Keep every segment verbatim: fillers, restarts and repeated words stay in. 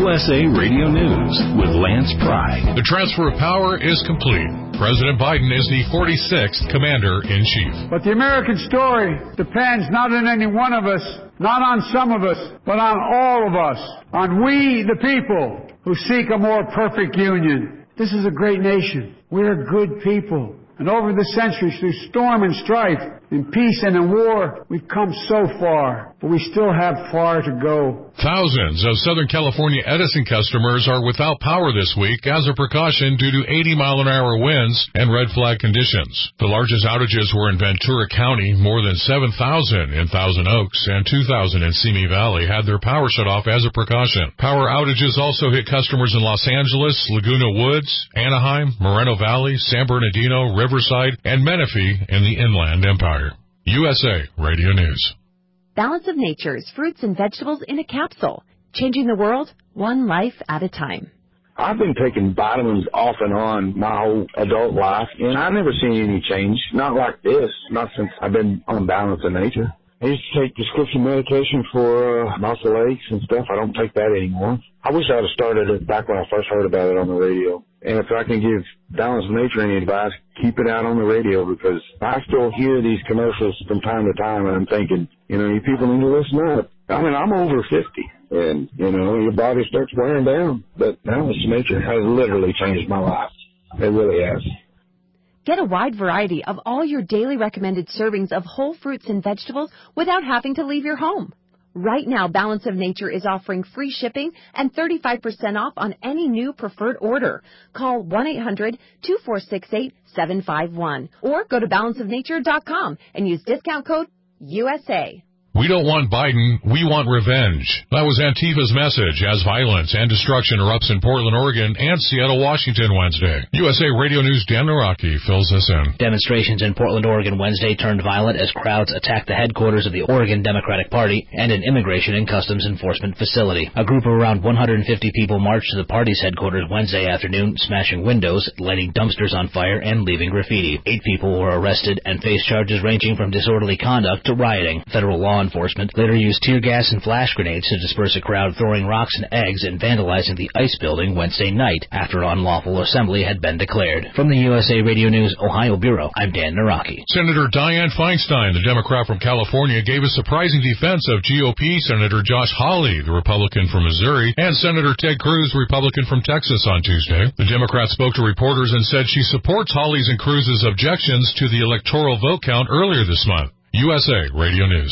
U S A Radio News with Lance Pry. The transfer of power is complete. President Biden is the forty-sixth Commander-in-Chief. But the American story depends not on any one of us, not on some of us, but on all of us, on we, the people, who seek a more perfect union. This is a great nation. We're good people. And over the centuries, through storm and strife, in peace and in war, we've come so far, but we still have far to go. Thousands of Southern California Edison customers are without power this week as a precaution due to eighty mile an hour winds and red flag conditions. The largest outages were in Ventura County. More than seven thousand in Thousand Oaks and two thousand in Simi Valley had their power shut off as a precaution. Power outages also hit customers in Los Angeles, Laguna Woods, Anaheim, Moreno Valley, San Bernardino, Riverside, and Menifee in the Inland Empire. U S A Radio News. Balance of Nature's fruits and vegetables in a capsule, changing the world one life at a time. I've been taking vitamins off and on my whole adult life, and I've never seen any change. Not like this, not since I've been on Balance of Nature. I used to take prescription medication for uh, muscle aches and stuff. I don't take that anymore. I wish I'd have started it back when I first heard about it on the radio. And if I can give Balance of Nature any advice, keep it out on the radio, because I still hear these commercials from time to time, and I'm thinking, you know, you people need to listen up. I mean, I'm over fifty, and, you know, your body starts wearing down. But Balance of Nature has literally changed my life. It really has. Get a wide variety of all your daily recommended servings of whole fruits and vegetables without having to leave your home. Right now, Balance of Nature is offering free shipping and thirty-five percent off on any new preferred order. Call one eight hundred two four six eight seven five one or go to balance of nature dot com and use discount code U S A. We don't want Biden, we want revenge. That was Antifa's message as violence and destruction erupts in Portland, Oregon and Seattle, Washington Wednesday. U S A Radio News' Dan Naraki fills us in. Demonstrations in Portland, Oregon Wednesday turned violent as crowds attacked the headquarters of the Oregon Democratic Party and an immigration and customs enforcement facility. A group of around one hundred fifty people marched to the party's headquarters Wednesday afternoon, smashing windows, lighting dumpsters on fire, and leaving graffiti. Eight people were arrested and faced charges ranging from disorderly conduct to rioting. Federal law enforcement later used tear gas and flash grenades to disperse a crowd throwing rocks and eggs and vandalizing the ICE building Wednesday night after unlawful assembly had been declared. From the U S A Radio News Ohio Bureau, I'm Dan Naraki. Senator Dianne Feinstein, the Democrat from California, gave a surprising defense of G O P Senator Josh Hawley, the Republican from Missouri, and Senator Ted Cruz, Republican from Texas, on Tuesday. The Democrat spoke to reporters and said she supports Hawley's and Cruz's objections to the electoral vote count earlier this month. U S A Radio News.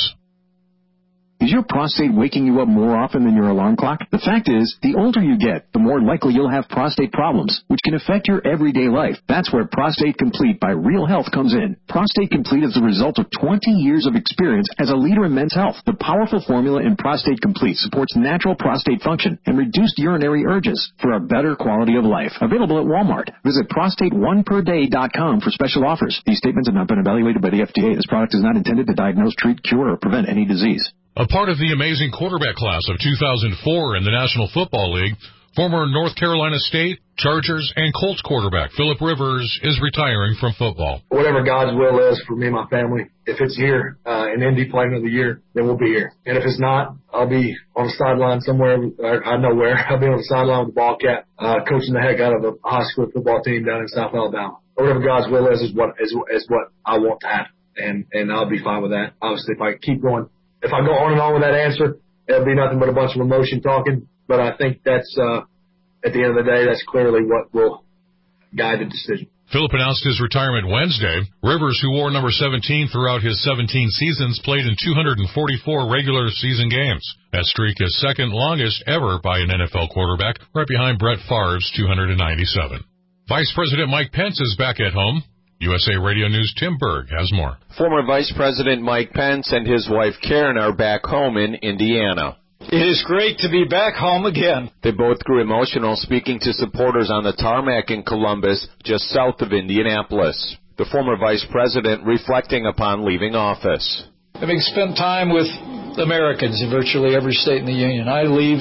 Is your prostate waking you up more often than your alarm clock? The fact is, the older you get, the more likely you'll have prostate problems, which can affect your everyday life. That's where Prostate Complete by Real Health comes in. Prostate Complete is the result of twenty years of experience as a leader in men's health. The powerful formula in Prostate Complete supports natural prostate function and reduced urinary urges for a better quality of life. Available at Walmart. Visit prostate one per day dot com for special offers. These statements have not been evaluated by the F D A. This product is not intended to diagnose, treat, cure, or prevent any disease. A part of the amazing quarterback class of two thousand four in the National Football League, former North Carolina State, Chargers, and Colts quarterback Phillip Rivers is retiring from football. Whatever God's will is for me and my family, if it's here uh, in Indy playing of the year, then we'll be here. And if it's not, I'll be on the sideline somewhere. I know where. I'll be on the sideline with the Bobcat, uh, coaching the heck out of a high school football team down in South Alabama. Whatever God's will is is what is, is what I want to happen, and and I'll be fine with that. Obviously, if I keep going. If I go on and on with that answer, it'll be nothing but a bunch of emotion talking. But I think that's, uh, at the end of the day, that's clearly what will guide the decision. Phillip announced his retirement Wednesday. Rivers, who wore number seventeen throughout his seventeen seasons, played in two hundred forty-four regular season games. That streak is second longest ever by an N F L quarterback, right behind Brett Favre's two hundred ninety-seven. Vice President Mike Pence is back at home. U S A Radio News' Tim Berg has more. Former Vice President Mike Pence and his wife Karen are back home in Indiana. It is great to be back home again. They both grew emotional speaking to supporters on the tarmac in Columbus, just south of Indianapolis. The former vice president reflecting upon leaving office. Having spent time with Americans in virtually every state in the Union, I leave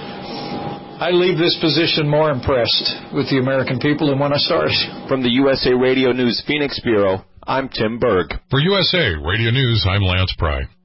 I leave this position more impressed with the American people than when I started. From the U S A Radio News Phoenix Bureau, I'm Tim Berg. For U S A Radio News, I'm Lance Pry.